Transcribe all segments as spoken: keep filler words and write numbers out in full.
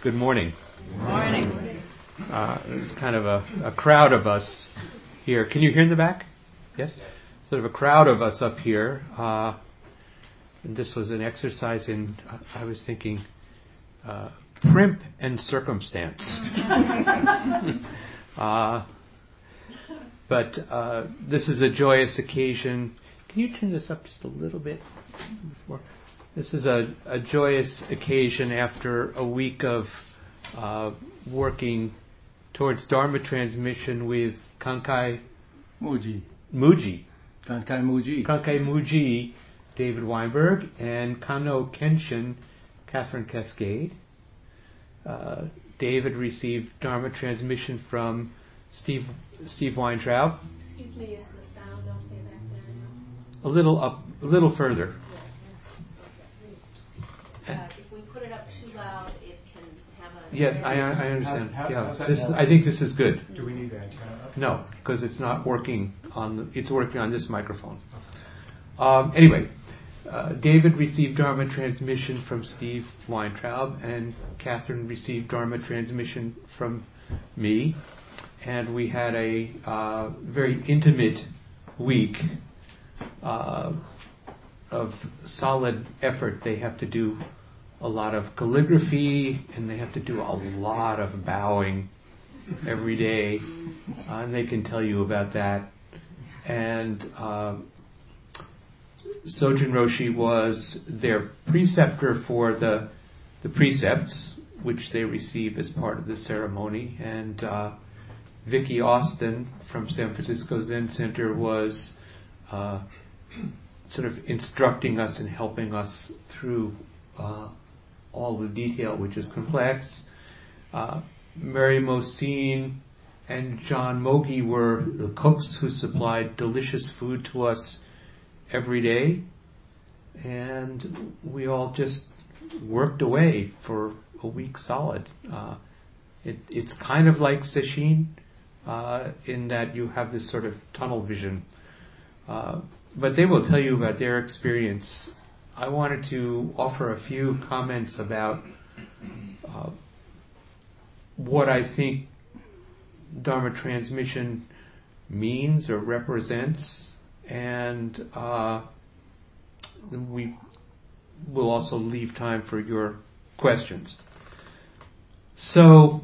Good morning. Good morning. Uh, there's kind of a, a crowd of us here. Can you hear in the back? Yes? Sort of a crowd of us up here. Uh, and this was an exercise in, uh, I was thinking, uh, primp and circumstance. uh, but uh, this is a joyous occasion. Can you turn this up just a little bit? Before? This is a, a joyous occasion after a week of uh, working towards Dharma transmission with Kankai Muji. Muji. Kankai Muji. Kankai Muji, David Weinberg, and Kano Kenshin, Catherine Cascade. Uh, David received Dharma transmission from Steve Steve Weintraub. Excuse me, is the sound okay back there now? A little up, a little further. Uh, if we put it up too loud, it can have a... Yes, I, I understand. How- how- yeah, how's that this now? I think this is good. Do we need that? Uh, No, because it's not working on the, it's working on this microphone. Um, anyway, uh, David received Dharma transmission from Steve Weintraub, and Catherine received Dharma transmission from me, and we had a uh, very intimate week uh, of solid effort. They have to do a lot of calligraphy, and they have to do a lot of bowing every day, uh, and they can tell you about that. And uh, Sojin Roshi was their preceptor for the the precepts, which they receive as part of the ceremony. And uh, Vicki Austin from San Francisco Zen Center was uh, sort of instructing us and helping us through uh, all the detail, which is complex. Uh, Mary Mosine and John Mogi were the cooks who supplied delicious food to us every day, and we all just worked away for a week solid. Uh, it, it's kind of like sesshin uh, in that you have this sort of tunnel vision, uh, but they will tell you about their experience. I wanted to offer a few comments about uh, what I think Dharma transmission means or represents, and uh, we will also leave time for your questions. So,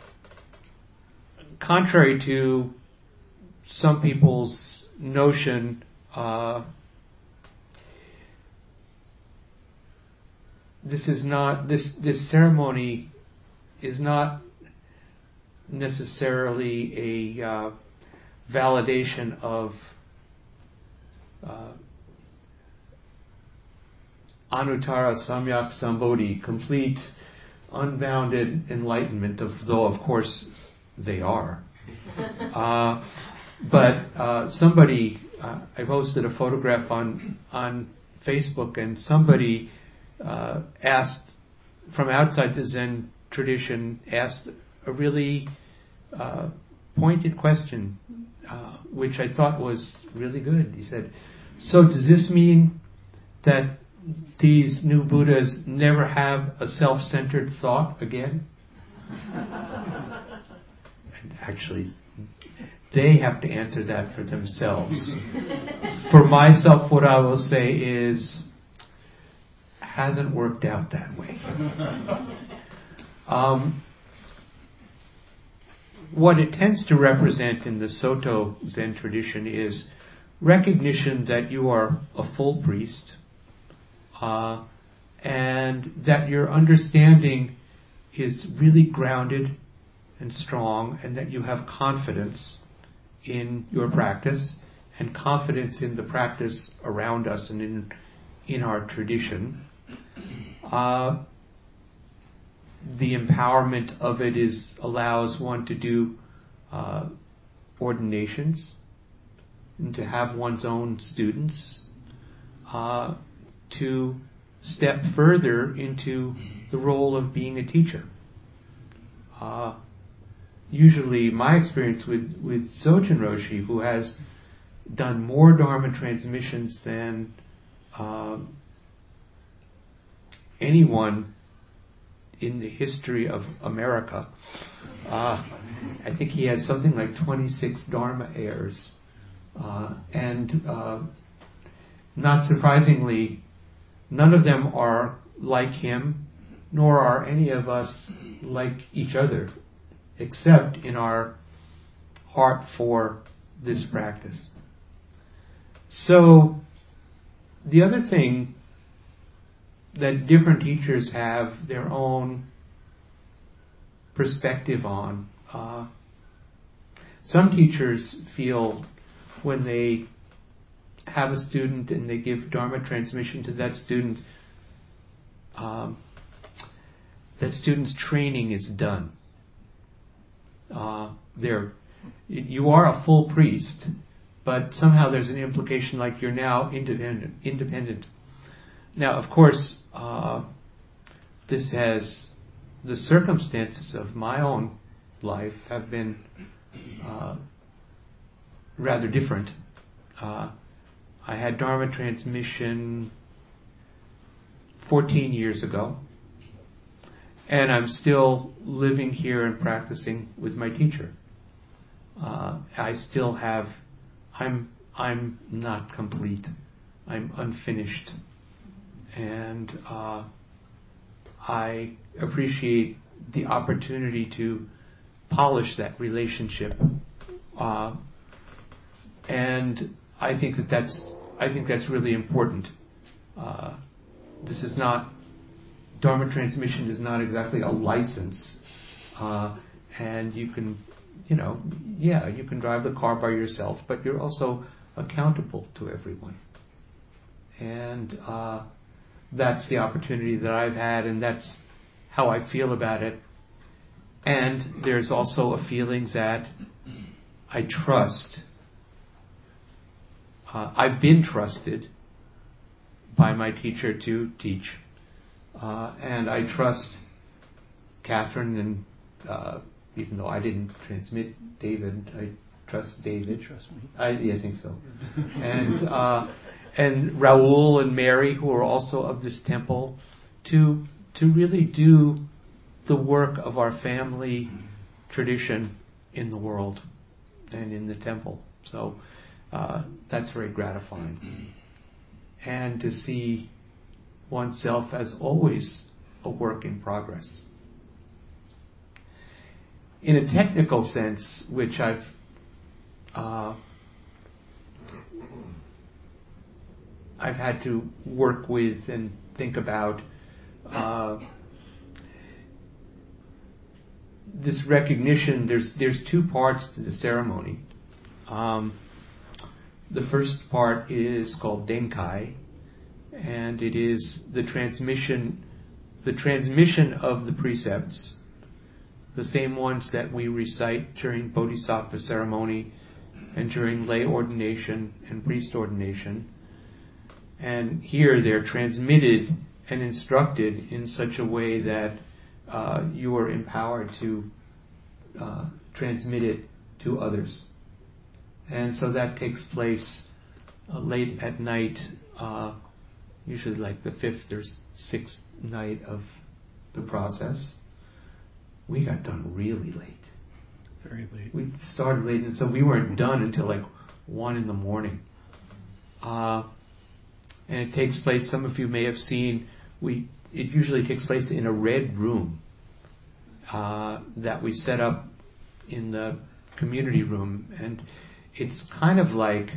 contrary to some people's notion, uh, this is not this this ceremony is not necessarily a uh, validation of uh, Anuttara Samyak Sambodhi, complete, unbounded enlightenment, of, though of course they are. Uh, but uh, somebody, uh, I posted a photograph on on Facebook, and somebody uh, asked from outside the Zen tradition, asked a really uh, pointed question, uh, which I thought was really good. He said, so does this mean that these new Buddhas never have a self-centered thought again? And actually, they have to answer that for themselves. For myself, what I will say is, hasn't worked out that way. Um, what it tends to represent in the Soto Zen tradition is recognition that you are a full priest, uh, and that your understanding is really grounded and strong, and that you have confidence in your practice and confidence in the practice around us and in in our tradition. Uh, the empowerment of it is allows one to do uh, ordinations and to have one's own students, uh, to step further into the role of being a teacher. Uh, usually my experience with, with Sojin Roshi, who has done more Dharma transmissions than uh, anyone in the history of America. Uh, I think he has something like twenty-six Dharma heirs. Uh, and uh, not surprisingly, none of them are like him, nor are any of us like each other, except in our heart for this practice. So, the other thing that different teachers have their own perspective on. Uh, some teachers feel when they have a student and they give Dharma transmission to that student, um, that student's training is done. Uh, they're, you are a full priest, but somehow there's an implication like you're now independent. independent. Now, of course, uh, this has, the circumstances of my own life have been uh, rather different. Uh, I had Dharma transmission fourteen years ago, and I'm still living here and practicing with my teacher. Uh, I still have, I'm, I'm not complete. I'm unfinished. And uh, I appreciate the opportunity to polish that relationship. Uh, and I think that that's, I think that's really important. Uh, this is not, Dharma transmission is not exactly a license. Uh, and you can, you know, yeah, you can drive the car by yourself, but you're also accountable to everyone. And uh, that's the opportunity that I've had, and that's how I feel about it. And there's also a feeling that I trust. Uh, I've been trusted by my teacher to teach. Uh, and I trust Catherine, and uh, even though I didn't transmit David, I trust David. You trust me? I, yeah, I think so. and uh, and Raul and Mary, who are also of this temple, to to really do the work of our family tradition in the world and in the temple. So uh, that's very gratifying. And to see oneself as always a work in progress. In a technical sense, which I've uh, I've had to work with and think about, uh, this recognition. There's there's two parts to the ceremony. Um, the first part is called Denkai, and it is the transmission, the transmission of the precepts, the same ones that we recite during Bodhisattva ceremony and during lay ordination and priest ordination. And here they're transmitted and instructed in such a way that uh, you are empowered to uh, transmit it to others. And so that takes place uh, late at night, uh, usually like the fifth or sixth night of the process. We got done really late. Very late. We started late, and so we weren't done until like one in the morning. Uh, and it takes place, some of you may have seen, we it usually takes place in a red room uh, that we set up in the community room. And it's kind of like,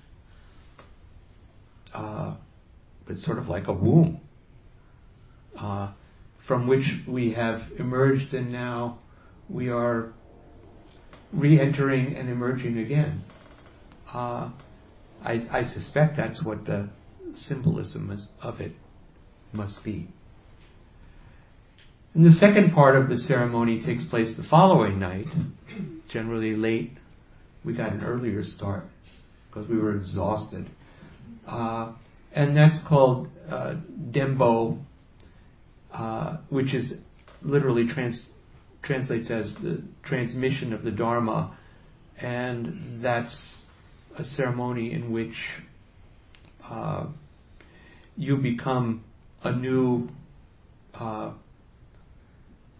uh, it's sort of like a womb uh, from which we have emerged, and now we are re-entering and emerging again. Uh, I, I suspect that's what the symbolism is, of it must be. And the second part of the ceremony takes place the following night, generally late. We got an earlier start because we were exhausted. Uh, and that's called uh, Dembo, uh, which is literally trans- translates as the transmission of the Dharma. And that's a ceremony in which uh, you become a new uh,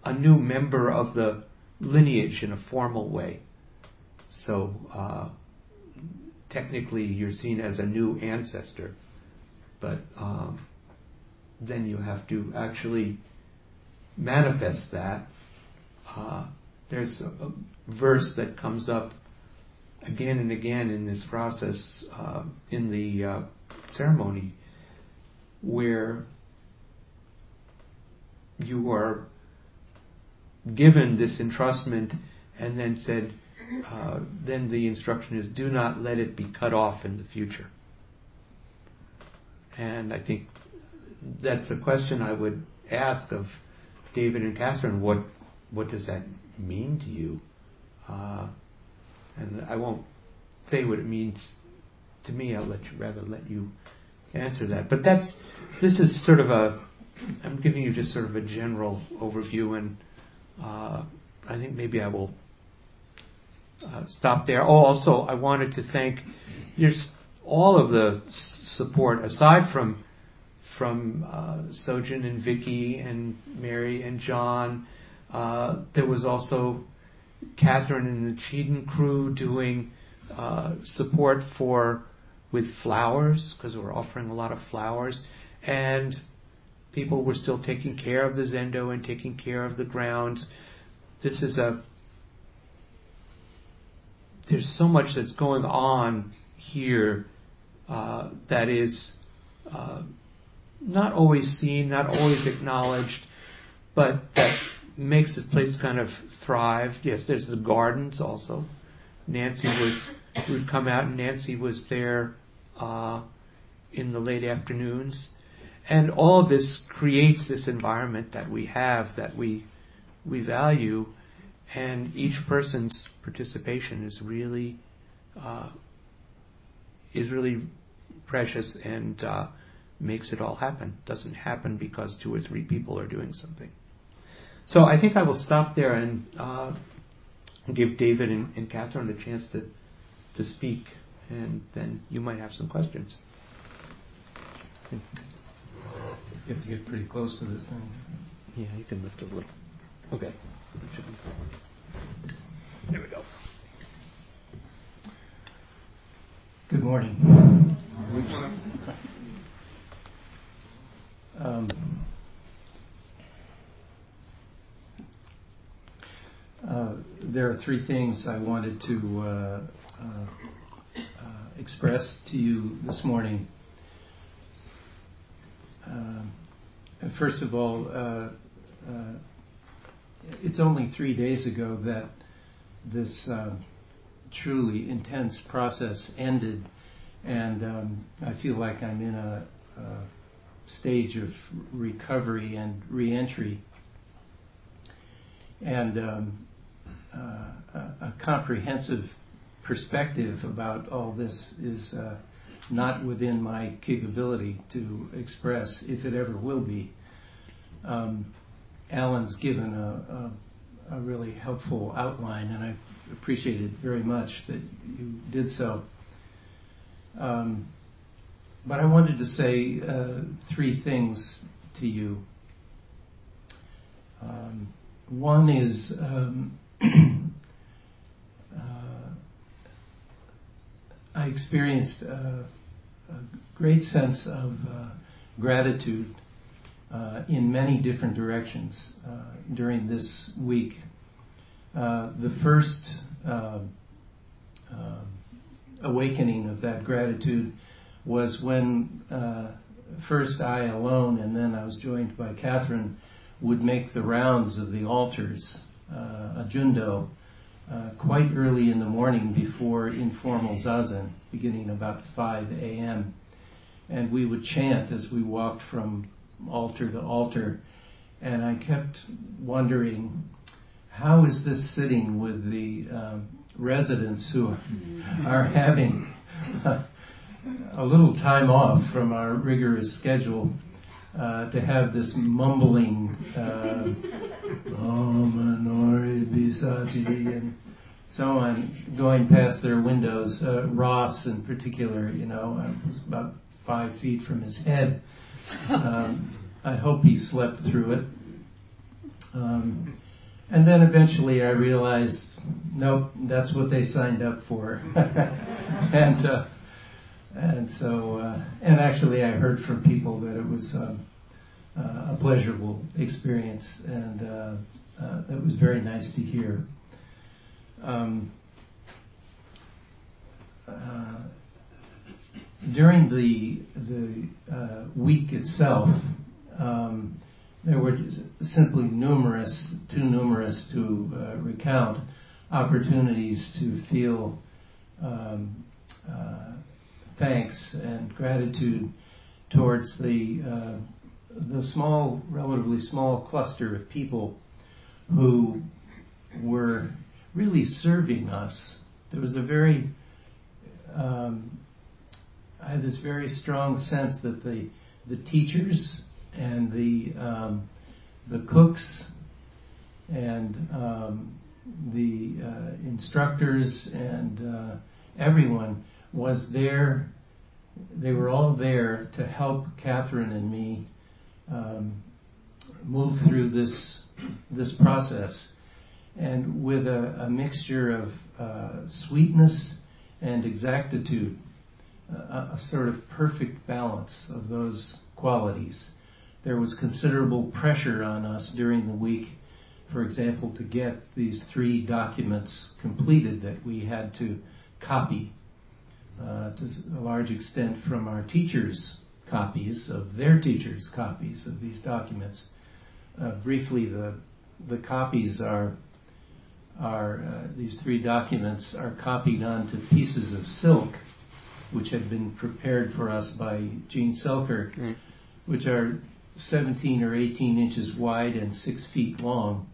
a new member of the lineage in a formal way. So uh, technically you're seen as a new ancestor, but um, then you have to actually manifest that. Uh, there's a, a verse that comes up again and again in this process uh, in the uh, ceremony where you are given this entrustment and then said, uh, then the instruction is, do not let it be cut off in the future. And I think that's a question I would ask of David and Catherine. What what does that mean to you? Uh, and I won't say what it means to me. I'll let you rather let you answer that. But that's this is sort of a I'm giving you just sort of a general overview, and uh, I think maybe I will uh, stop there. Oh, also I wanted to thank there's all of the s- support aside from from uh, Sojin and Vicky and Mary and John. Uh, there was also Catherine and the Cheatham crew doing uh, support for with flowers, because we're offering a lot of flowers, and people were still taking care of the zendo and taking care of the grounds. This is a there's so much that's going on here uh, that is uh, not always seen, not always acknowledged, but that makes the place kind of thrive. Yes, there's the gardens also. Nancy was, would come out and Nancy was there uh, in the late afternoons. And all of this creates this environment that we have, that we we value, and each person's participation is really uh, is really precious and uh, makes it all happen. Doesn't happen because two or three people are doing something. So I think I will stop there and uh, give David and, and Catherine the chance to to speak, and then you might have some questions. You have to get pretty close to this thing. Yeah, you can lift a little. Okay. There we go. Good morning. Um, uh, there are three things I wanted to uh, uh, uh, express to you this morning. Uh, first of all, uh, uh, it's only three days ago that this uh, truly intense process ended, and um, I feel like I'm in a, a stage of recovery and re-entry, and um, uh, a, a comprehensive perspective about all this is uh, not within my capability to express, if it ever will be. Um, Alan's given a, a, a really helpful outline, and I appreciated very much that you did so. Um, but I wanted to say uh, three things to you. Um, one is um, uh, I experienced a, a great sense of uh, gratitude uh, in many different directions uh, during this week. Uh, the first uh, uh, awakening of that gratitude was when uh, first I alone, and then I was joined by Catherine, would make the rounds of the altars, uh, a jundo, uh, quite early in the morning before informal zazen, beginning about five a.m. And we would chant as we walked from altar to altar. And I kept wondering, how is this sitting with the um, residents who are having a little time off from our rigorous schedule uh, to have this mumbling uh, Om Anori Bisati and so on going past their windows. Uh, Ross in particular, you know, I was about five feet from his head. Um, I hope he slept through it. Um, and then eventually I realized, nope, that's what they signed up for. and uh, and so, uh, and actually I heard from people that it was um, uh, a pleasurable experience, and uh, uh, it was very nice to hear. Um, uh, during the the uh, week itself, um, there were simply numerous, too numerous to uh, recount, opportunities to feel um, uh, thanks and gratitude towards the uh, the small, relatively small cluster of people who were really serving us. There was a very, um, I had this very strong sense that the the teachers and the um, the cooks and um, the uh, instructors and uh, everyone was there. They were all there to help Catherine and me um, move through this this process, and with a, a mixture of uh, sweetness and exactitude, a, a sort of perfect balance of those qualities. There was considerable pressure on us during the week, for example, to get these three documents completed that we had to copy uh, to a large extent from our teachers' copies of their teachers' copies of these documents. Uh, briefly, the the copies are are uh, these three documents are copied onto pieces of silk, which had been prepared for us by Gene Selkirk, mm. which are seventeen or eighteen inches wide and six feet long.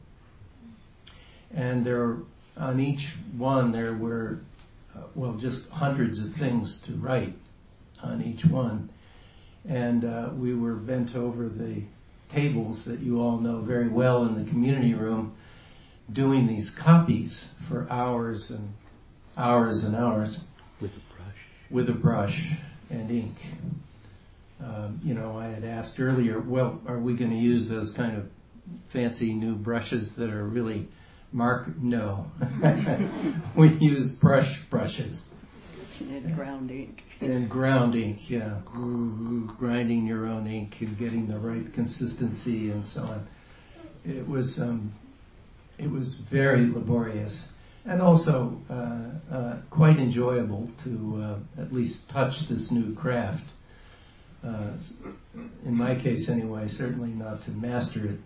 And there, on each one, there were, uh, well, just hundreds of things to write on each one. And uh, we were bent over the tables that you all know very well in the community room, doing these copies for hours and hours and hours. With a brush. With a brush and ink. Um, you know, I had asked earlier, well, are we going to use those kind of fancy new brushes that are really mark? No. We use brush brushes. And ground ink. And ground ink, yeah. Grinding your own ink and getting the right consistency and so on. It was, um, it was very laborious. And also uh, uh, quite enjoyable to uh, at least touch this new craft. Uh, in my case anyway, certainly not to master it.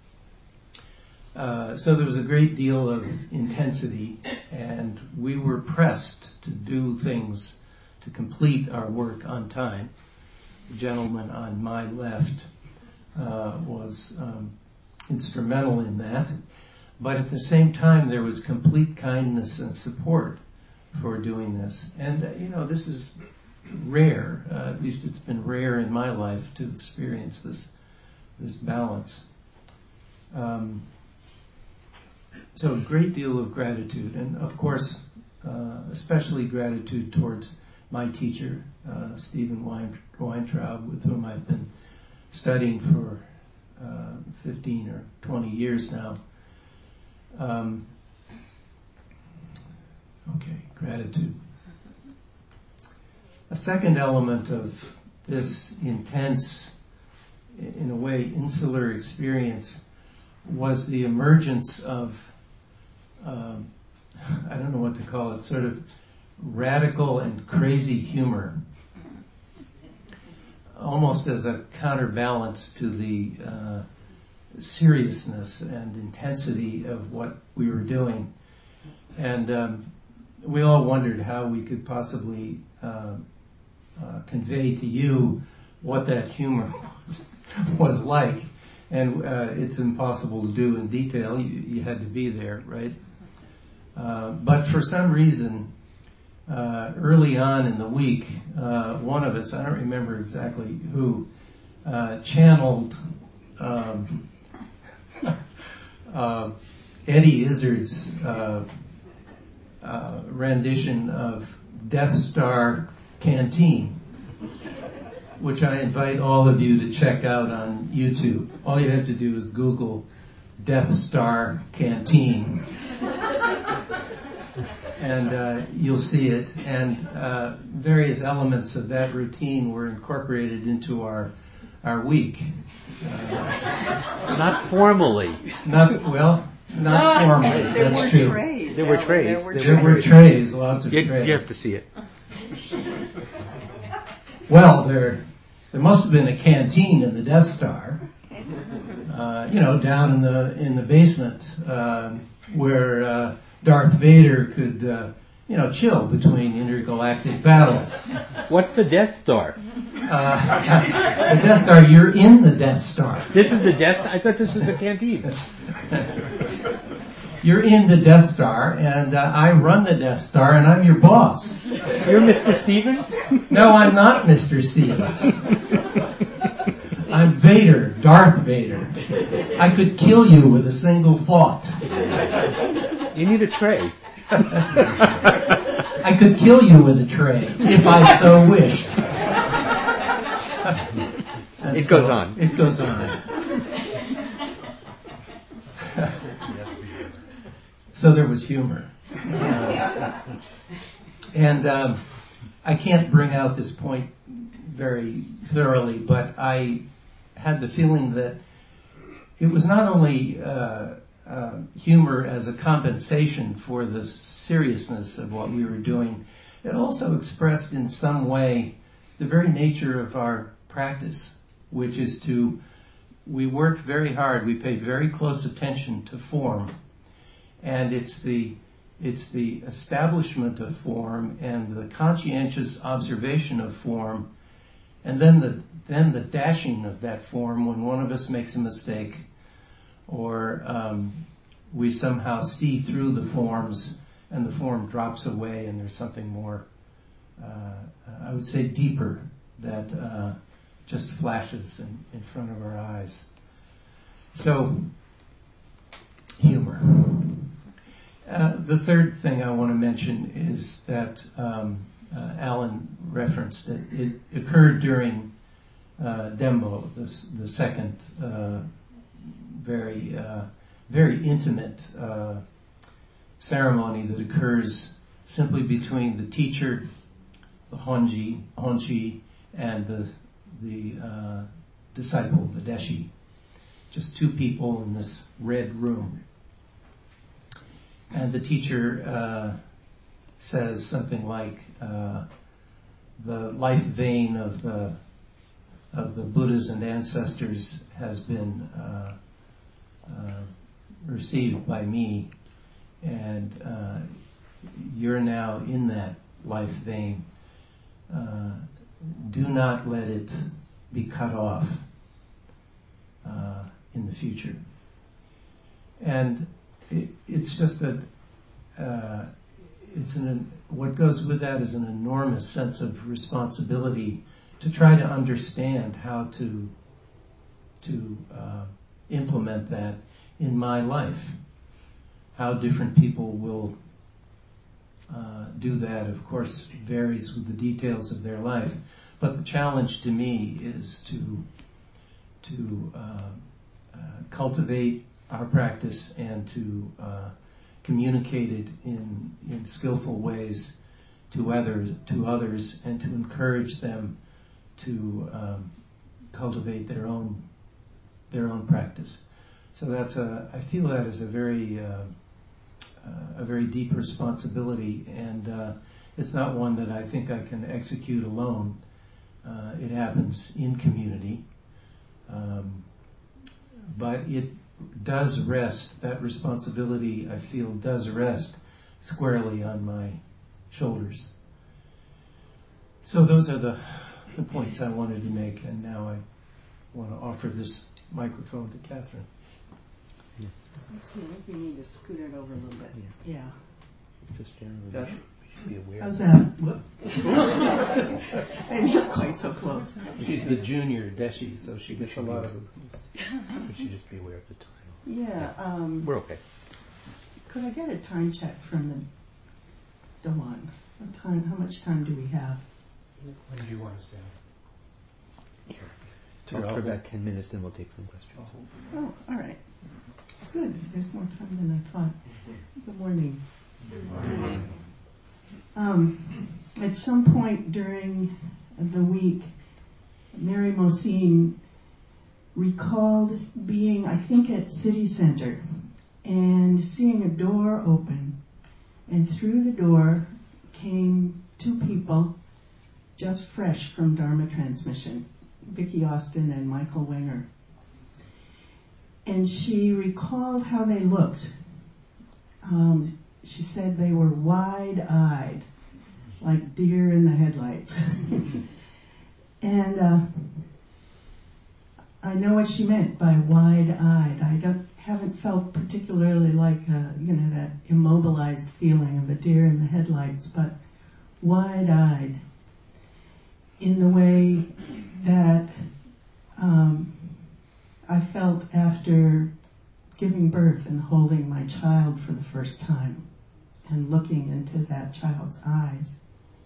Uh, so there was a great deal of intensity, and we were pressed to do things to complete our work on time. The gentleman on my left uh, was um, instrumental in that. But at the same time, there was complete kindness and support for doing this. And, uh, you know, this is rare. Uh, at least it's been rare in my life to experience this this balance. Um, so a great deal of gratitude. And, of course, uh, especially gratitude towards my teacher, uh, Stephen Wein- Weintraub, with whom I've been studying for uh, fifteen or twenty years now. Um, okay, gratitude. A second element of this intense, in a way, insular experience was the emergence of, um, I don't know what to call it, sort of radical and crazy humor, almost as a counterbalance to the uh, seriousness and intensity of what we were doing. And um, we all wondered how we could possibly uh, uh, convey to you what that humor was, was like. And uh, it's impossible to do in detail. You, you had to be there, right? Uh, but for some reason, uh, early on in the week, uh, one of us, I don't remember exactly who, uh, channeled um, uh, Eddie Izzard's uh, uh, rendition of Death Star Canteen, which I invite all of you to check out on YouTube. All you have to do is Google Death Star canteen. And uh, you'll see it. And uh, various elements of that routine were incorporated into our our week. Uh, Not formally. Not well, not formally. There That's were true. trays. There were Alan, trays. There were There There trays. were trays, lots of You, trays. you have to see it. Well, there there must have been a canteen in the Death Star. Uh, you know, down in the in the basement um, where uh, Darth Vader could, uh, you know, chill between intergalactic battles. What's the Death Star? Uh, the Death Star, you're in the Death Star. This is the Death. I thought this was a canteen. You're in the Death Star, and uh, I run the Death Star, and I'm your boss. You're Mister Stevens? No, I'm not Mister Stevens. I'm Vader, Darth Vader. I could kill you with a single thought. You need a tray. I could kill you with a tray if I so wished. And It so goes on. It goes on. So there was humor. Uh, and um, I can't bring out this point very thoroughly, but I had the feeling that it was not only uh, uh, humor as a compensation for the seriousness of what we were doing, it also expressed in some way the very nature of our practice, which is to, we work very hard, we pay very close attention to form, and it's the it's the establishment of form and the conscientious observation of form, and then the then the dashing of that form when one of us makes a mistake, or um, we somehow see through the forms and the form drops away and there's something more, uh, I would say, deeper that uh, just flashes in, in front of our eyes. So, humor. Uh, the third thing I want to mention is that um, uh, Alan referenced that it occurred during uh, Dembo, this, the second uh, very uh, very intimate uh, ceremony that occurs simply between the teacher, the honji, honji, and the the uh, disciple, the deshi. Just two people in this red room. And the teacher uh, says something like, uh, the life vein of the of the Buddhas and ancestors has been uh, uh, received by me, and uh, you're now in that life vein. Uh, do not let it be cut off uh, in the future. And it, it's just a, uh, it's an, what goes with that is an enormous sense of responsibility to try to understand how to, to uh, implement that in my life. How different people will uh, do that, of course, varies with the details of their life. But the challenge to me is to to uh, uh, cultivate our practice and to uh, communicate it in in skillful ways to others, to others, and to encourage them to um, cultivate their own their own practice. So that's a I feel that is a very uh, uh, a very deep responsibility, and uh, it's not one that I think I can execute alone. Uh, it happens in community, um, but it does rest, that responsibility I feel does rest squarely on my shoulders. So those are the, the points I wanted to make, and now I want to offer this microphone to Catherine. Let's see, I think we need to scoot it over a little bit. Yeah. Just generally, we should, we should be aware. How's that? Whoop. I'm not quite so close. She's the junior deshi, so she gets a lot of them. We should just be aware of the time. Yeah. Um, We're okay. could I get a time check from the Dawan? What time? How much time do we have? When do you want us down? Talk for about ten minutes, then we'll take some questions. Oh, all right. Good. There's more time than I thought. Good morning. Good morning. Um, at some point during the week, Mary Mosine recalled being, I think, at City Center and seeing a door open. And through the door came two people just fresh from Dharma transmission, Vicki Austin and Michael Winger. And she recalled how they looked. Um, she said they were wide-eyed, like deer in the headlights. And uh, I know what she meant by wide-eyed. I don't haven't felt particularly like a, you know, that immobilized feeling of a deer in the headlights, but wide-eyed in the way that um, I felt after giving birth and holding my child for the first time and looking into that child's eyes.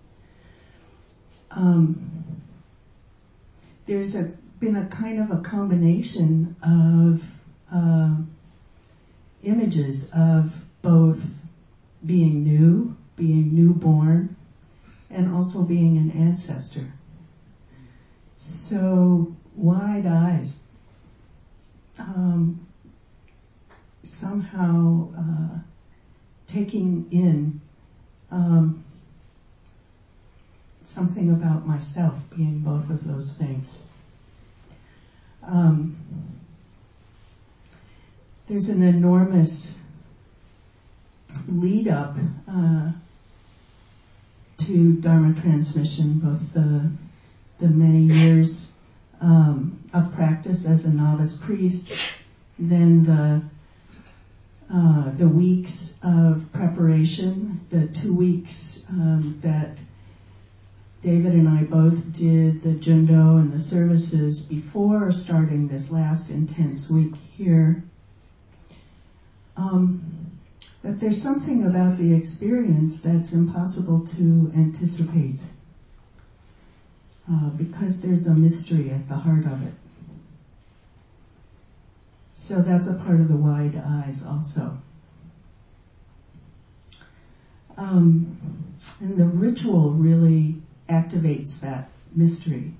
Um, there's a, been a kind of a combination of uh, images of both being new, being newborn, and also being an ancestor. So wide eyes, um, somehow uh, taking in um, something about myself, being both of those things. Um, there's an enormous lead up uh, to Dharma transmission, both the the many years um, of practice as a novice priest, then the uh, the weeks of preparation, the two weeks um, that David and I both did the Jundo and the services before starting this last intense week here. Um, but there's something about the experience that's impossible to anticipate uh, because there's a mystery at the heart of it. So that's a part of the wide eyes also. Um, and the ritual really activates that mystery.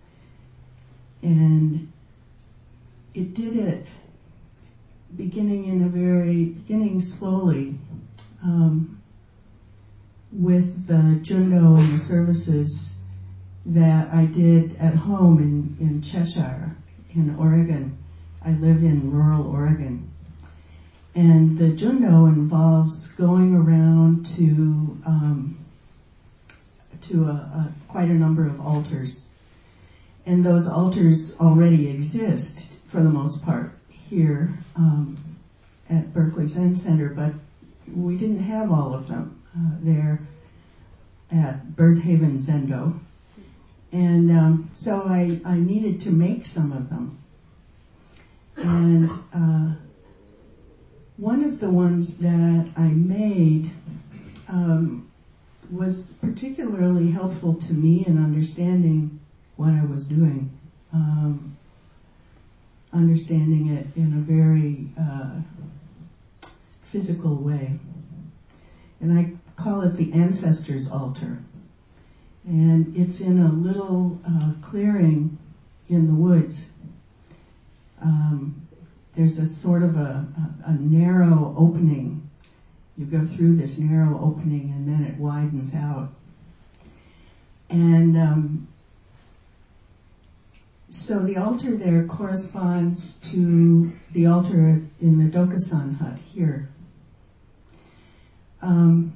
And it did it beginning in a very, beginning slowly um, with the Jundo and the services that I did at home in, in Cheshire, in Oregon. I live in rural Oregon. And the Jundo involves going around to um, to a, a, quite a number of altars. And those altars already exist, for the most part, here um, at Berkeley Zen Center, but we didn't have all of them uh, there at Birdhaven Zendo. And um, so I, I needed to make some of them. And uh, one of the ones that I made um, was particularly helpful to me in understanding what I was doing, um, understanding it in a very uh, physical way. And I call it the Ancestors' Altar. And it's in a little uh, clearing in the woods. Um, there's a sort of a, a, a narrow opening. You go through this narrow opening and then it widens out. And um, so the altar there corresponds to the altar in the Dokusan hut here. Um,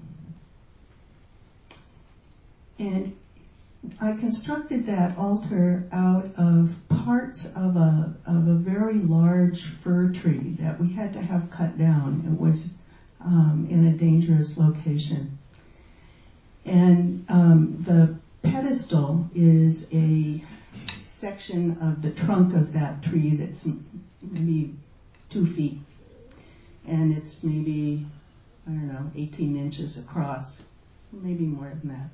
and I constructed that altar out of parts of a of a very large fir tree that we had to have cut down. It was um, in a dangerous location. And um, the pedestal is a section of the trunk of that tree that's maybe two feet. And it's maybe, I don't know, eighteen inches across, maybe more than that.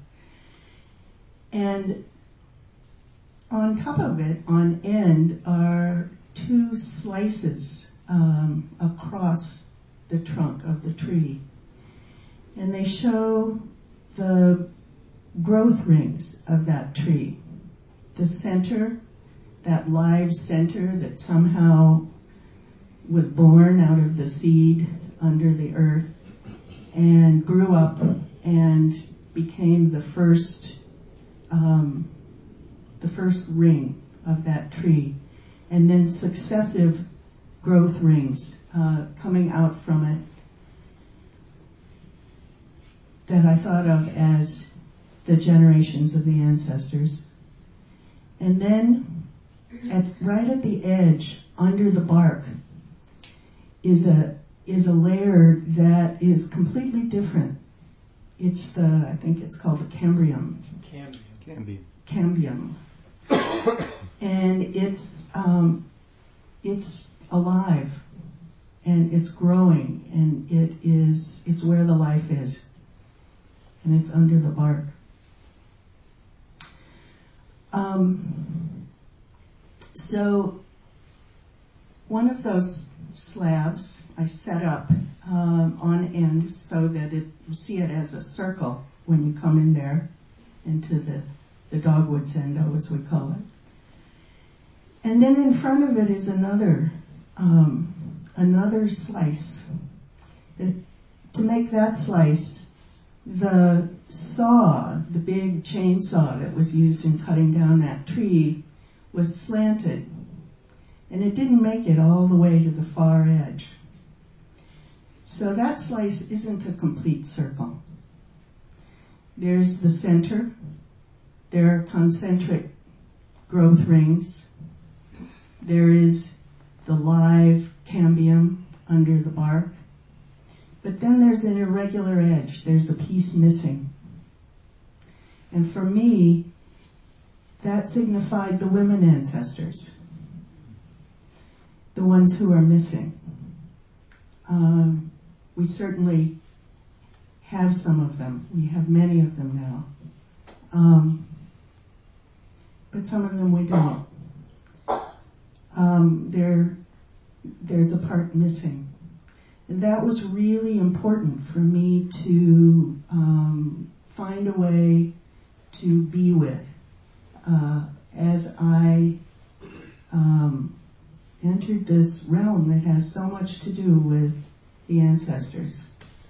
And on top of it, on end, are two slices um, across the trunk of the tree. And they show the growth rings of that tree. The center, that live center that somehow was born out of the seed under the earth and grew up and became the first um, the first ring of that tree, and then successive growth rings uh, coming out from it that I thought of as the generations of the ancestors. And then at, right at the edge, under the bark, is a is a layer that is completely different. It's the, I think it's called the cambium. Cambium. Cambium. Cambium. And it's um, it's alive, and it's growing, and it is it's where the life is, and it's under the bark. Um, so one of those slabs I set up um, on end so that it you see it as a circle when you come in there into the the dogwood sendo, as we call it. And then in front of it is another um, another slice. It, to make that slice, the saw, the big chainsaw that was used in cutting down that tree, was slanted, and it didn't make it all the way to the far edge. So that slice isn't a complete circle. There's the center. There are concentric growth rings. There is the live cambium under the bark. But then there's an irregular edge. There's a piece missing. And for me, that signified the women ancestors, the ones who are missing. Um, we certainly have some of them. We have many of them now. Um, but some of them we don't. Um, there, there's a part missing. And that was really important for me to um, find a way to be with uh, as I um, entered this realm that has so much to do with the ancestors.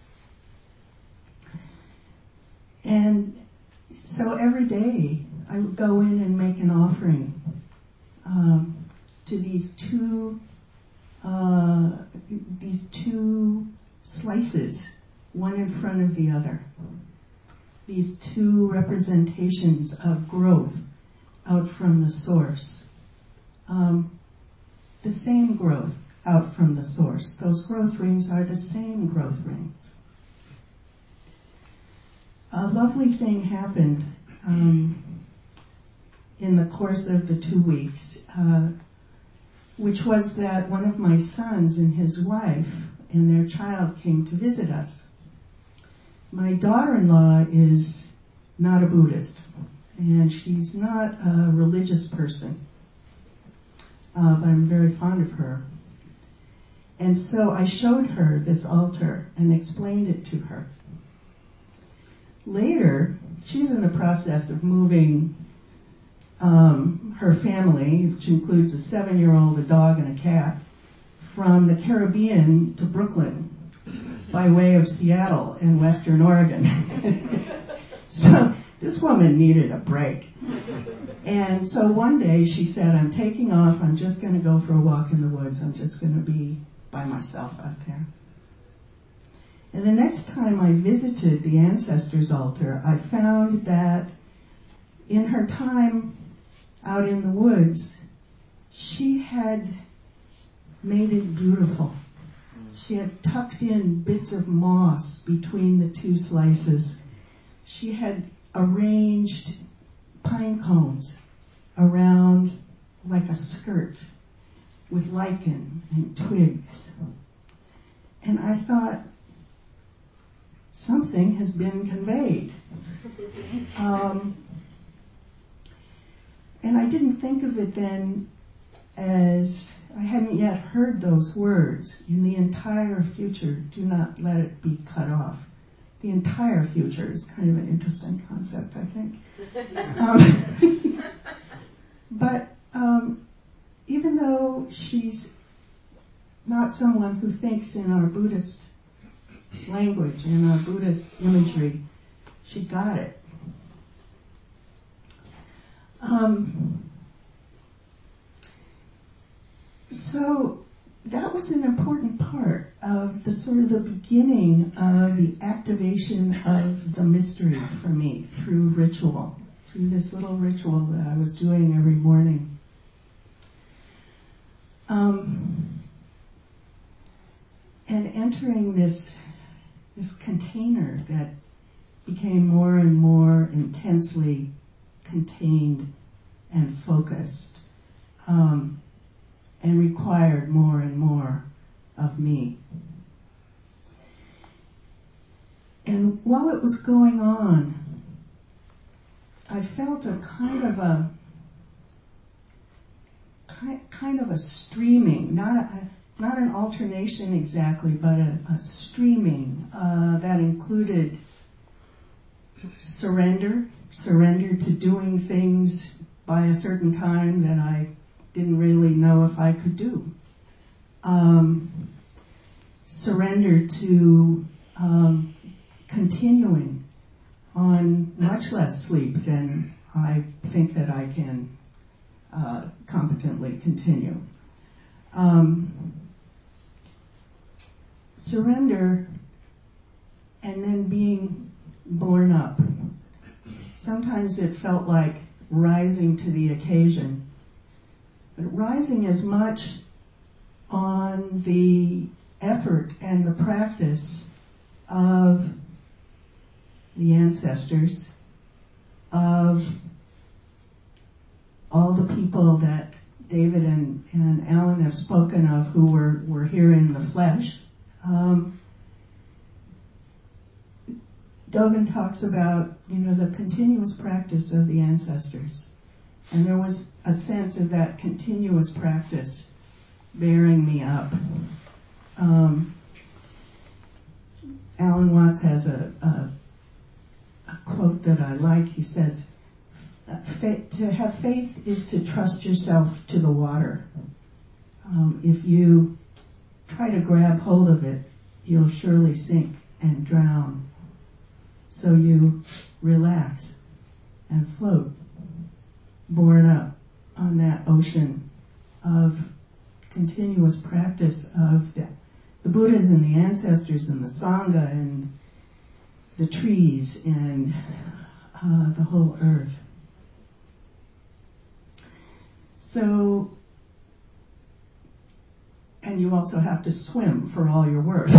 And so every day I would go in and make an offering um, to these two uh, these two slices, one in front of the other. These two representations of growth out from the source. Um, the same growth out from the source. Those growth rings are the same growth rings. A lovely thing happened um, in the course of the two weeks, uh, which was that one of my sons and his wife and their child came to visit us. My daughter-in-law is not a Buddhist, and she's not a religious person, uh, but I'm very fond of her. And so I showed her this altar and explained it to her. Later, she's in the process of moving um, her family, which includes a seven-year-old, a dog, and a cat, from the Caribbean to Brooklyn by way of Seattle and Western Oregon. So this woman needed a break. And so one day she said, I'm taking off, I'm just going to go for a walk in the woods, I'm just going to be by myself out there. And the next time I visited the ancestors' altar, I found that in her time out in the woods, she had made it beautiful. She had tucked in bits of moss between the two slices. She had arranged pine cones around like a skirt with lichen and twigs. And I thought, something has been conveyed. Um, and I didn't think of it then as I hadn't yet heard those words, in the entire future, do not let it be cut off. The entire future is kind of an interesting concept, I think. Um, but um, even though she's not someone who thinks in our Buddhist language, in our Buddhist imagery, she got it. Um, so that was an important part of the sort of the beginning of the activation of the mystery for me through ritual, through this little ritual that I was doing every morning. Um, and entering this this container that became more and more intensely contained and focused, um, and required more and more of me. And while it was going on, I felt a kind of a kind of a streaming, not a, not an alternation exactly, but a, a streaming uh, that included surrender, surrender to doing things by a certain time that I didn't really know if I could do. Um, surrender to um, continuing on much less sleep than I think that I can uh, competently continue. Um, surrender and then being borne up. Sometimes it felt like rising to the occasion, but rising as much on the effort and the practice of the ancestors, of all the people that David and, and Alan have spoken of who were, were here in the flesh. Um, Dogen talks about, you know, the continuous practice of the ancestors. And there was a sense of that continuous practice bearing me up. Um, Alan Watts has a, a, a quote that I like. He says, to have faith is to trust yourself to the water. Um, if you try to grab hold of it, you'll surely sink and drown. So you relax and float, borne up on that ocean of continuous practice of the, the Buddhas and the ancestors and the Sangha and the trees and uh, the whole earth. So, and you also have to swim for all you're worth.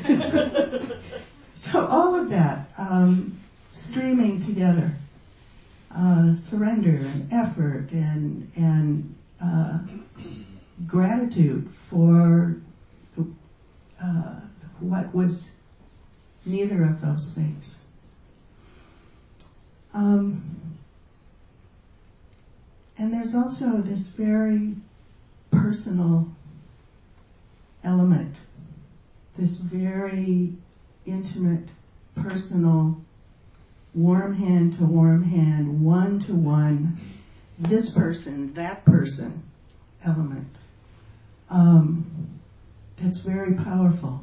So all of that um, streaming together, uh, surrender and effort and and uh, gratitude for the, uh, what was neither of those things. Um, and there's also this very personal element, this very intimate, personal, warm hand to warm hand, one to one, this person, that person element. Um, that's very powerful.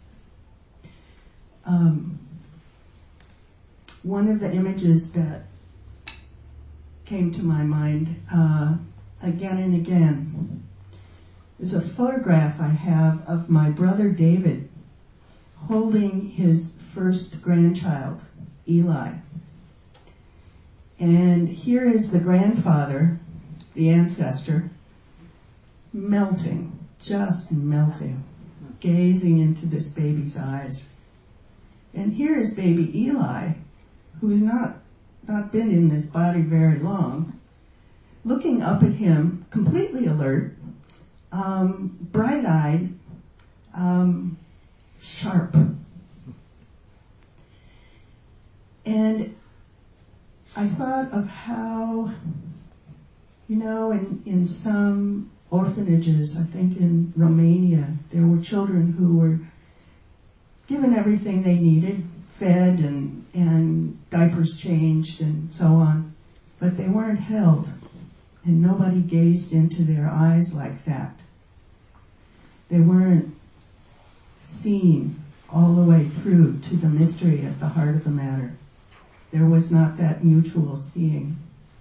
Um, one of the images that came to my mind uh, again and again is a photograph I have of my brother David holding his first grandchild, Eli. And here is the grandfather, the ancestor, melting, just melting, gazing into this baby's eyes. And here is baby Eli, who's not, not been in this body very long, looking up at him, completely alert, um, bright-eyed, um, sharp. And I thought of how, you know, in, in some orphanages, I think in Romania, there were children who were given everything they needed, fed and, and diapers changed and so on, but they weren't held, and nobody gazed into their eyes like that. They weren't seen all the way through to the mystery at the heart of the matter. There was not that mutual seeing.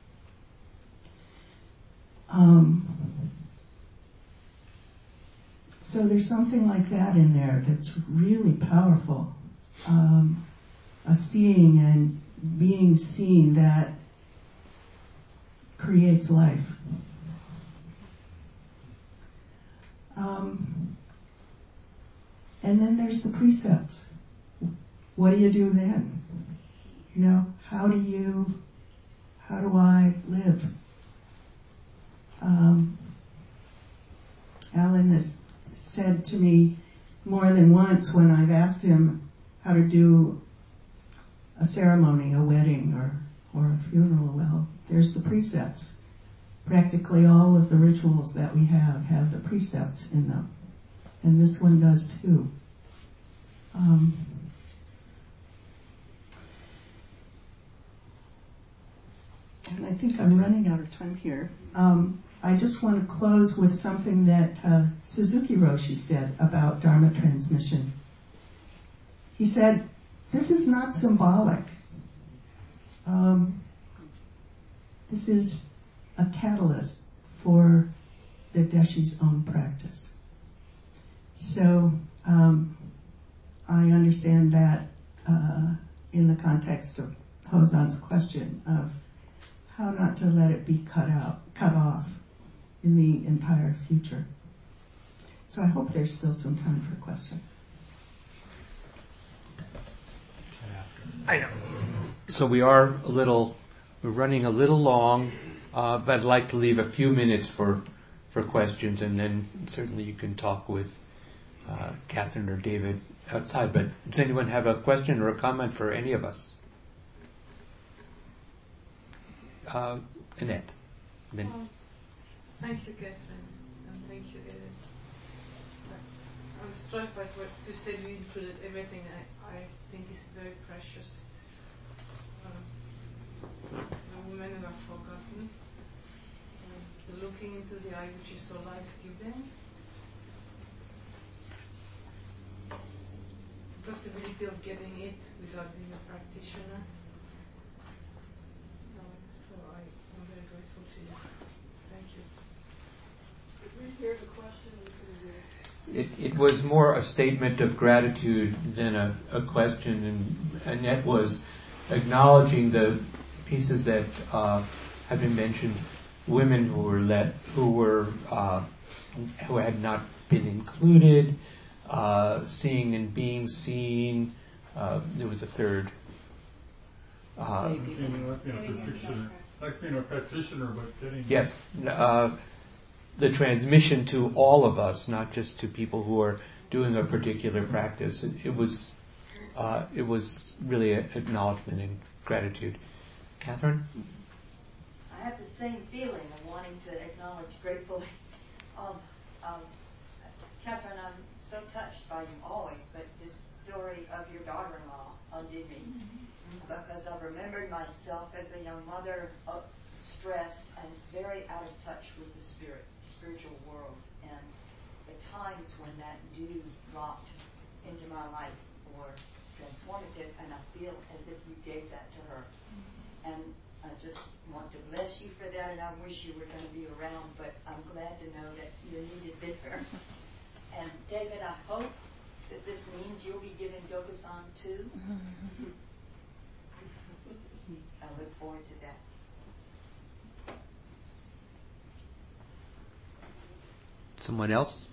Um, so there's something like that in there that's really powerful. Um, a seeing and being seen that creates life. Um, and then there's the precepts. What do you do then? You know, how do you, how do I live? Um, Alan has said to me more than once when I've asked him how to do a ceremony, a wedding or, or a funeral, well, there's the precepts. Practically all of the rituals that we have have the precepts in them. And this one does too. Um, and I think I'm running out of time here. Um, I just want to close with something that uh, Suzuki Roshi said about Dharma transmission. He said, this is not symbolic. Um, this is a catalyst for the Deshi's own practice. So um, I understand that uh, in the context of Hozan's question of how not to let it be cut out, cut off in the entire future. So I hope there's still some time for questions. I know. So we are a little, we're running a little long, uh, but I'd like to leave a few minutes for, for questions, and then certainly you can talk with uh, Catherine or David outside. But does anyone have a question or a comment for any of us? Uh, Annette. Then. Um, thank you, Catherine, and thank you, David. I was struck by what you said. You included everything I, I think is very precious. Um, the women who are forgotten, um, the looking into the eye which is so life-giving, the possibility of getting it without being a practitioner. So I, I'm very grateful to you. Thank you. Did we hear the question? It, it was more a statement of gratitude than a, a question, and Annette was acknowledging the pieces that uh, have been mentioned, women who were let, who were uh, who had not been included, uh, seeing and being seen. Uh, there was a third. Uh, being a, you know, practitioner, like being a practitioner, but getting yes, uh, the transmission to all of us, not just to people who are doing a particular practice. It, it was, uh, it was really an acknowledgement and gratitude. Catherine? I have the same feeling of wanting to acknowledge gratefully. Um, um, Catherine, I'm so touched by you always, but this story of your daughter-in-law undid me. Because I remembered myself as a young mother, uh, stressed and very out of touch with the spirit, spiritual world, and the times when that dew dropped into my life were transformative, and I feel as if you gave that to her. And I just want to bless you for that, and I wish you were going to be around, but I'm glad to know that you're needed there. And David, I hope that this means you'll be giving Gyokusan too. I look forward to that. Someone else?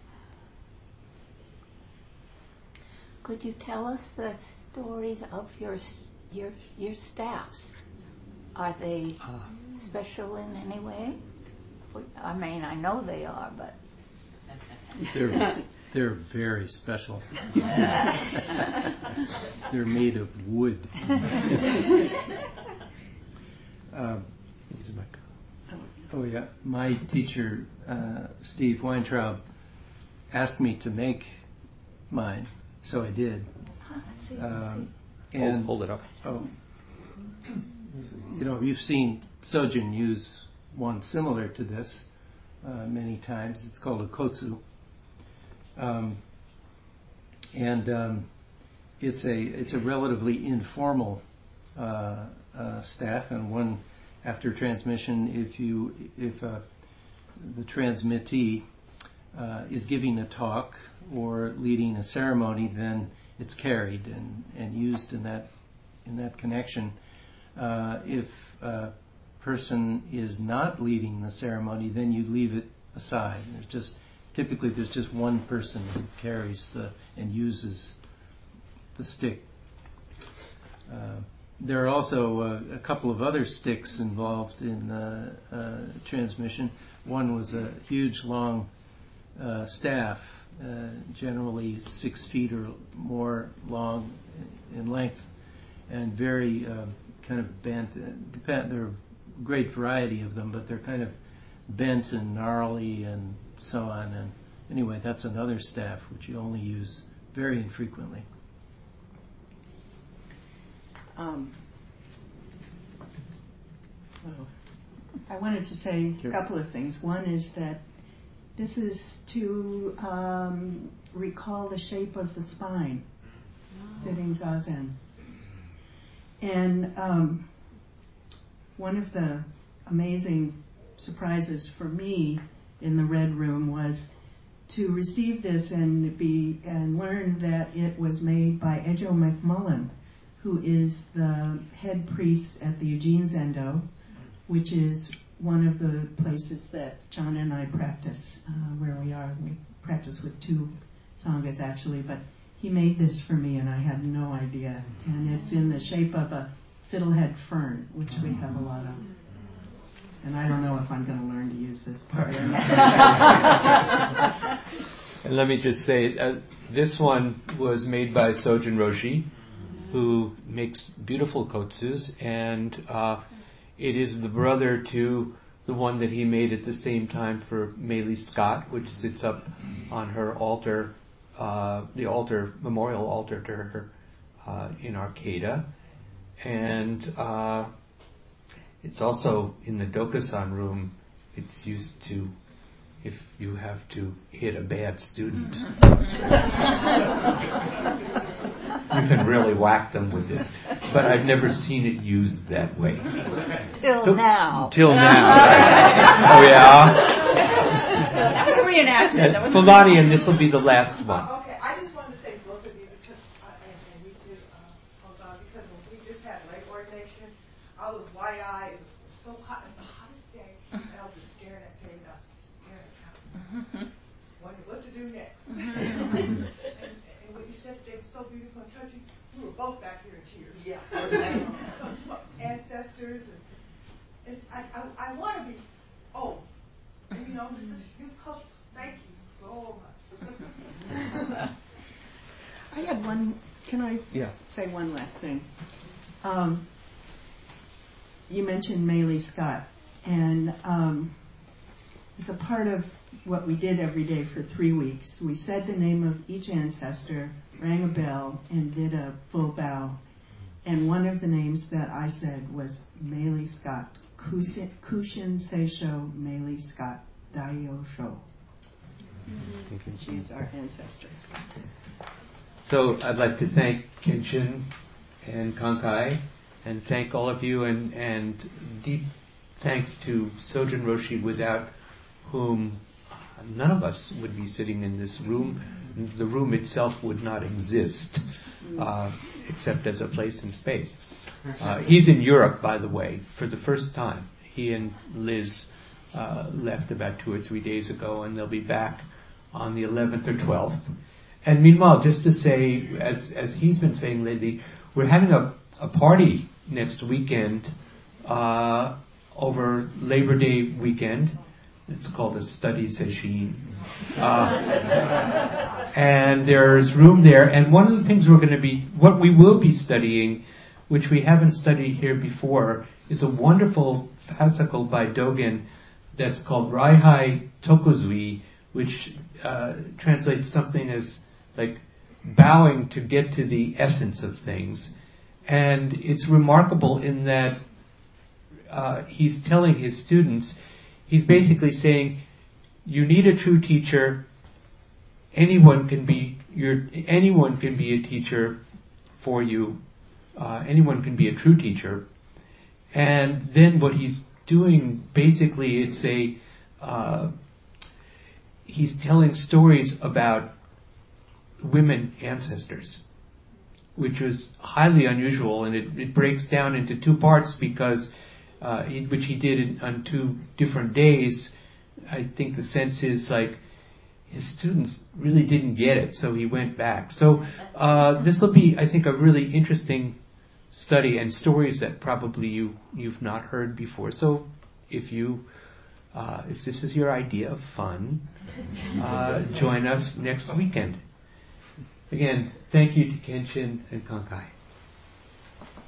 Could you tell us the stories of your your your staffs? Are they uh. special in any way? I mean, I know they are, but they're they're very special. They're made of wood. Um, Oh yeah, my teacher, uh, Steve Weintraub, asked me to make mine, so I did. Um, and hold, hold it up. Oh, you know, you've seen Sojun use one similar to this uh, many times. It's called a kotsu, um, and um, it's a it's a relatively informal uh, uh, staff, and one after transmission, if you if uh, the transmittee uh, is giving a talk or leading a ceremony, then it's carried and, and used in that in that connection. Uh, if a person is not leading the ceremony, then you leave it aside. There's just typically there's just one person who carries the and uses the stick. Uh, there are also uh, a couple of other sticks involved in uh, uh, transmission. One was a huge, long uh, staff, uh, generally six feet or more long in length, and very uh, kind of bent. Depend, there are a great variety of them, but they're kind of bent and gnarly and so on. And anyway, that's another staff which you only use very infrequently. Um, well, I wanted to say a couple of things. One is that this is to um, recall the shape of the spine, oh. Sitting zazen. And um, one of the amazing surprises for me in the Red Room was to receive this and be and learn that it was made by Ejo McMullen, who is the head priest at the Eugene Zendo, which is one of the places that John and I practice uh, where we are. We practice with two sanghas actually, but he made this for me and I had no idea. And it's in the shape of a fiddlehead fern, which we have a lot of. And I don't know if I'm going to learn to use this part or not. And let me just say, uh, this one was made by Sojun Roshi, who makes beautiful kotsus, and uh, it is the brother to the one that he made at the same time for Maylie Scott, which sits up on her altar, uh, the altar, memorial altar to her uh, in Arcata. And uh, it's also in the Dokusan room. It's used to, if you have to hit a bad student, you can really whack them with this. But I've never seen it used that way. Till so, now. Till now. Oh, yeah? That was a reenactment. That was Fulani, and this will be the last one. Uh, okay, I just wanted to thank both of you because, uh, and, and you too, uh, Jose, because when we just had late ordination, I was wide-eyed. It was so hot. It was the hottest day. And I was just staring at David. I was staring at him. Wondering what to do next. and, and what you said today was so beautiful and touching. We were both back here in tears. Yeah. so, ancestors and, and I, I, I want to be old. And, you know, this is youth culture. Thank you so much. I had one. Can I yeah. say one last thing? Um, you mentioned Maylie Scott, and um, it's a part of what we did every day for three weeks. We said the name of each ancestor, rang a bell, and did a full bow. And one of the names that I said was Maylie Scott. Kushin, Kushin Seisho Maylie Scott Daio Sho. She's our ancestor. So I'd like to thank Kenshin and Kankai, and thank all of you, and, and deep thanks to Sojun Roshi, without whom none of us would be sitting in this room. The room itself would not exist, uh, except as a place in space. Uh, he's in Europe, by the way, for the first time. He and Liz uh, left about two or three days ago, and they'll be back on the eleventh or twelfth. And meanwhile, just to say, as as he's been saying lately, we're having a, a party next weekend uh, over Labor Day weekend. It's called a study session. Uh, and there's room there. And one of the things we're going to be, what we will be studying, which we haven't studied here before, is a wonderful fascicle by Dogen that's called Raihai Tokozui, which uh, translates something as like bowing to get to the essence of things. And it's remarkable in that uh, he's telling his students, he's basically saying, you need a true teacher. Anyone can be your anyone can be a teacher for you. Uh, anyone can be a true teacher. And then what he's doing, basically, it's a uh, he's telling stories about women ancestors, which was highly unusual, and it, it breaks down into two parts because, uh, he, which he did in, on two different days. I think the sense is like his students really didn't get it, so he went back. So uh, this will be, I think, a really interesting study and stories that probably you you've not heard before. So if you uh, if this is your idea of fun, uh, join us next weekend. Again, thank you to Kenshin and Kankai.